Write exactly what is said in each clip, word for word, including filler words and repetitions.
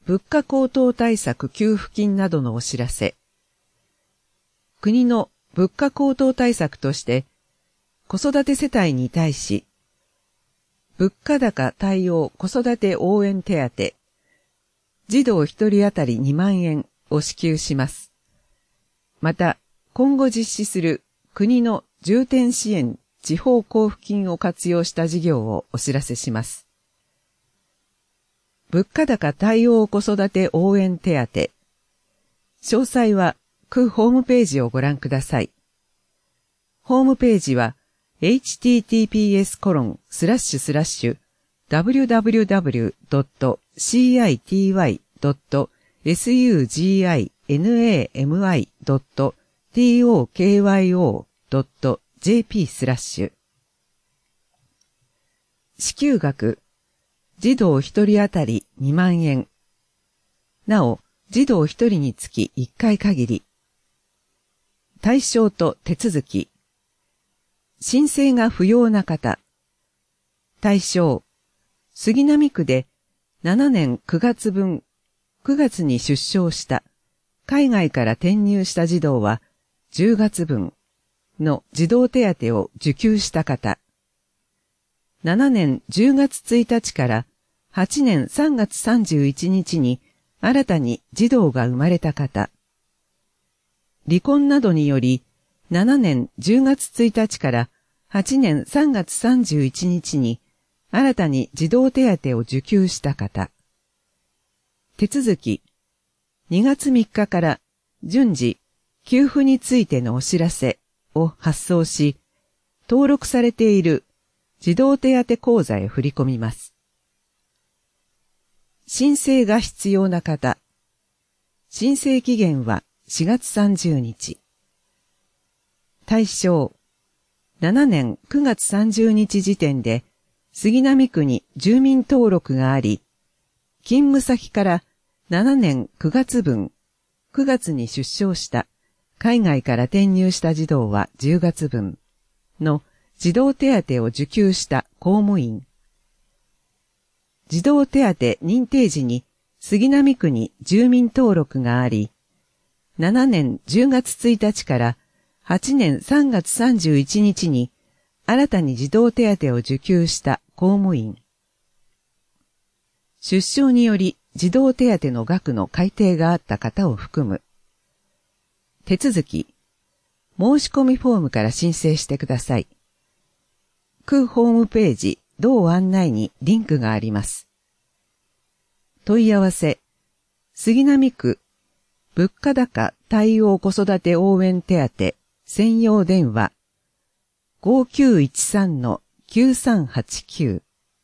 物価高騰対策給付金などのお知らせ。国の物価高騰対策として、子育て世帯に対し、物価高対応子育て応援手当、児童ひとり当たりにまんえんを支給します。また、今後実施する国の重点支援地方交付金を活用した事業をお知らせします。物価高対応子育て応援手当。詳細は区ホームページをご覧ください。ホームページは エイチティーティーピーエスコロンスラッシュスラッシュダブリュダブリュダブリュドットシーアイティーワイドットエスユージーアイエヌエーエムアイドットティーオーケーワイオードットジェーピースラッシュ。支給額、児童ひとり当たりにまんえん。なお、児童ひとりにつきいっかい限り。対象と手続き。申請が不要な方。対象、杉並区でななねんくがつぶん、くがつに出生した、海外から転入した児童はじゅうがつぶんの児童手当を受給した方。ななねんじゅうがつついたちからはちねんさんがつさんじゅういちにちに新たに児童が生まれた方。離婚などによりななねんじゅうがつついたちからはちねんさんがつさんじゅういちにちに新たに児童手当を受給した方。手続き、にがつみっかから順次給付についてのお知らせを発送し、登録されている児童手当口座へ振り込みます。申請が必要な方。申請期限はしがつさんじゅうにち。対象。ななねんくがつさんじゅうにち時点で杉並区に住民登録があり、勤務先からななねんくがつぶん、くがつに出生した海外から転入した児童はじゅうがつぶんの児童手当を受給した公務員。児童手当認定時に杉並区に住民登録があり、ななねんじゅうがつついたちからはちねんさんがつさんじゅういちにちに新たに児童手当を受給した公務員。出生により児童手当の額の改定があった方を含む。手続き、申し込みフォームから申請してください。区ホームページ同案内にリンクがあります。問い合わせ、杉並区物価高対応子育て応援手当専用電話 ごきゅういちさんのきゅうさんはちきゅう。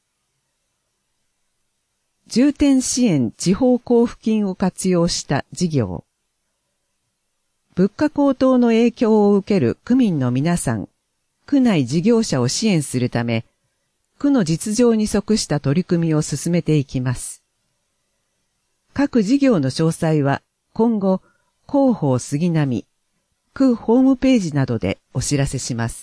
重点支援地方交付金を活用した事業。物価高騰の影響を受ける区民の皆さん、区内事業者を支援するため、区の実情に即した取り組みを進めていきます。各事業の詳細は今後、広報杉並、区ホームページなどでお知らせします。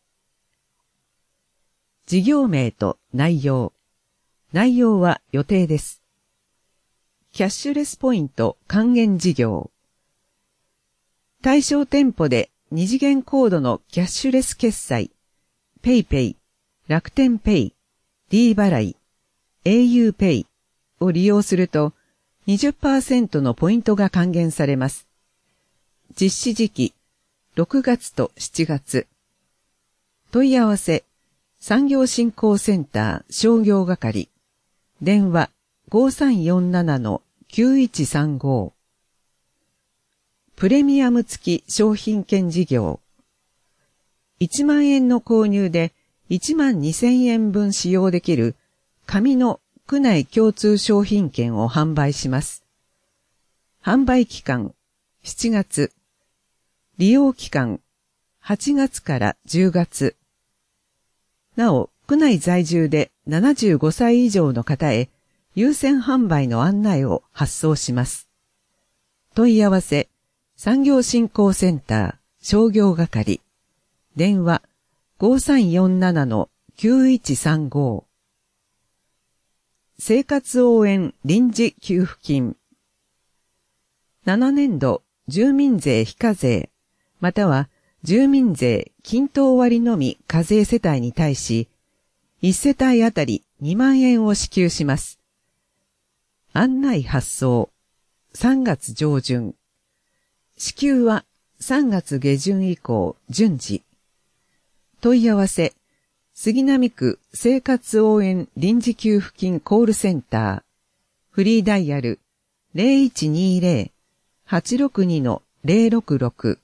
事業名と内容。内容は予定です。キャッシュレスポイント還元事業。対象店舗で二次元コードのキャッシュレス決済、ペイペイ、楽天ペイ、D 払い、au ペイを利用すると にじゅっパーセント のポイントが還元されます。実施時期、ろくがつとしちがつ。問い合わせ、産業振興センター商業係。電話 ごさんよんななのきゅういちさんご。プレミアム付き商品券事業。いちまんえんの購入でいちまんにせんえんぶん使用できる紙の区内共通商品券を販売します。販売期間しちがつ。利用期間はちがつからじゅうがつ。なお、区内在住でななじゅうごさい以上の方へ優先販売の案内を発送します。問い合わせ、産業振興センター商業係。電話 ごさんよんななのきゅういちさんご。 生活応援臨時給付金。ななねんど住民税非課税、または住民税均等割のみ課税世帯に対し、いち世帯あたりにまんえんを支給します。案内発送、さんがつ上旬。支給はさんがつ下旬以降順次。問い合わせ、杉並区生活応援臨時給付金コールセンター、フリーダイヤル ゼロいちにゼロ はちろくに ゼロろくろく。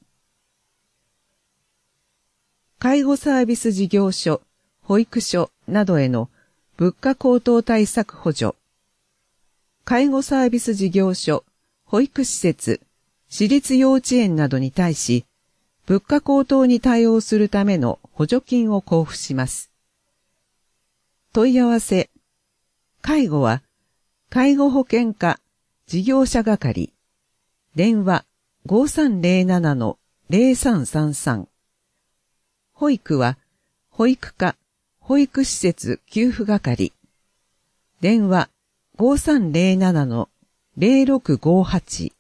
介護サービス事業所、保育所などへの物価高騰対策補助。介護サービス事業所、保育施設、私立幼稚園などに対し、物価高騰に対応するための補助金を交付します。問い合わせ。介護は、介護保険課事業者係。電話 ごさんゼロなな ゼロさんさんさん。保育は、保育課保育施設給付係。電話 ごさんゼロなな ゼロろくごはち。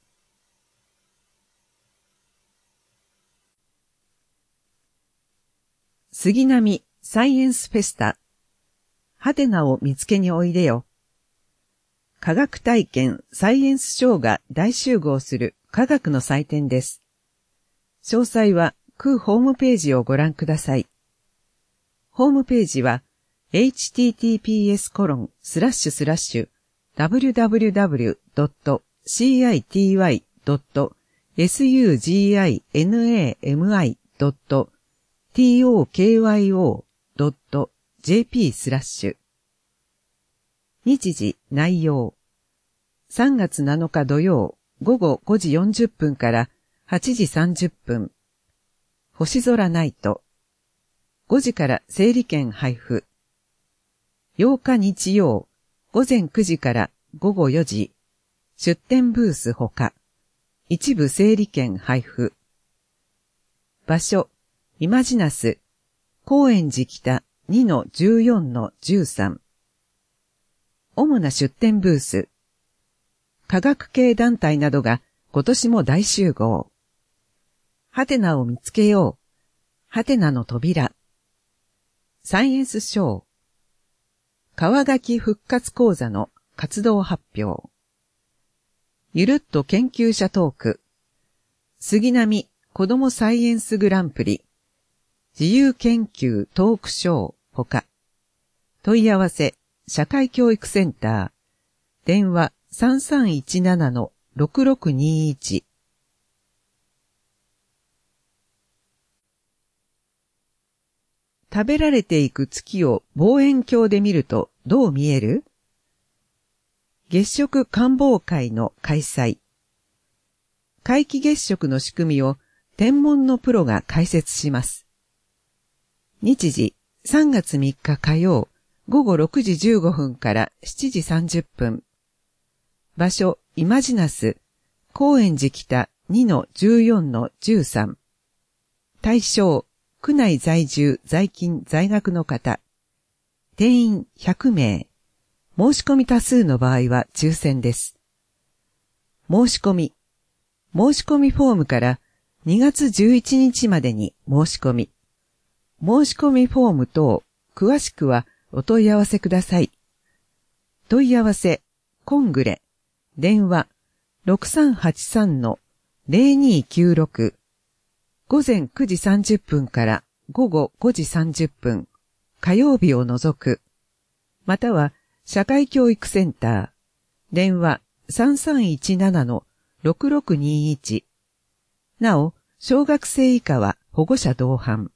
杉並サイエンスフェスタ。ハテナを見つけにおいでよ。科学体験サイエンスショーが大集合する科学の祭典です。詳細は区ホームページをご覧ください。ホームページは エイチティーティーピーエスコロンスラッシュスラッシュダブリュダブリュダブリュドットシーアイティーワイドットエスユージーアイエヌエーエムアイドットティーオーケーワイオードットジェーピー スラッシュ。日時、内容。さんがつなのか土曜午後ごじよんじゅっぷんからはちじさんじゅっぷん。星空ナイト。ごじから整理券配布。ようか日曜午前くじからごごよじ。出店ブースほか。一部整理券配布。場所。イマジナス、高円寺北 にのじゅうよんのじゅうさん。主な出展ブース。科学系団体などが今年も大集合。ハテナを見つけよう。ハテナの扉。サイエンスショー。川垣復活講座の活動発表。ゆるっと研究者トーク。杉並子どもサイエンスグランプリ。自由研究トークショーほか。問い合わせ、社会教育センター。電話 さんさんいちなな ろくろくにいち。食べられていく月を望遠鏡で見るとどう見える？月食観望会の開催。皆既月食の仕組みを天文のプロが解説します。日時、さんがつみっか火曜、午後ろくじじゅうごふんからしちじさんじゅっぷん。場所、イマジナス、高円寺北 にのじゅうよんのじゅうさん。対象、区内在住、在勤、在学の方。定員ひゃくめい。申し込み多数の場合は抽選です。申し込み。申し込みフォームからにがつじゅういちにちまでに申し込み。申し込みフォーム等、詳しくはお問い合わせください。問い合わせ、コングレ、電話 ろくさんはちさんのゼロにきゅうろく。午前くじさんじゅっぷんから午後ごじさんじゅっぷん、火曜日を除く。または、社会教育センター、電話 さんさんいちななのろくろくにいち。なお、小学生以下は保護者同伴。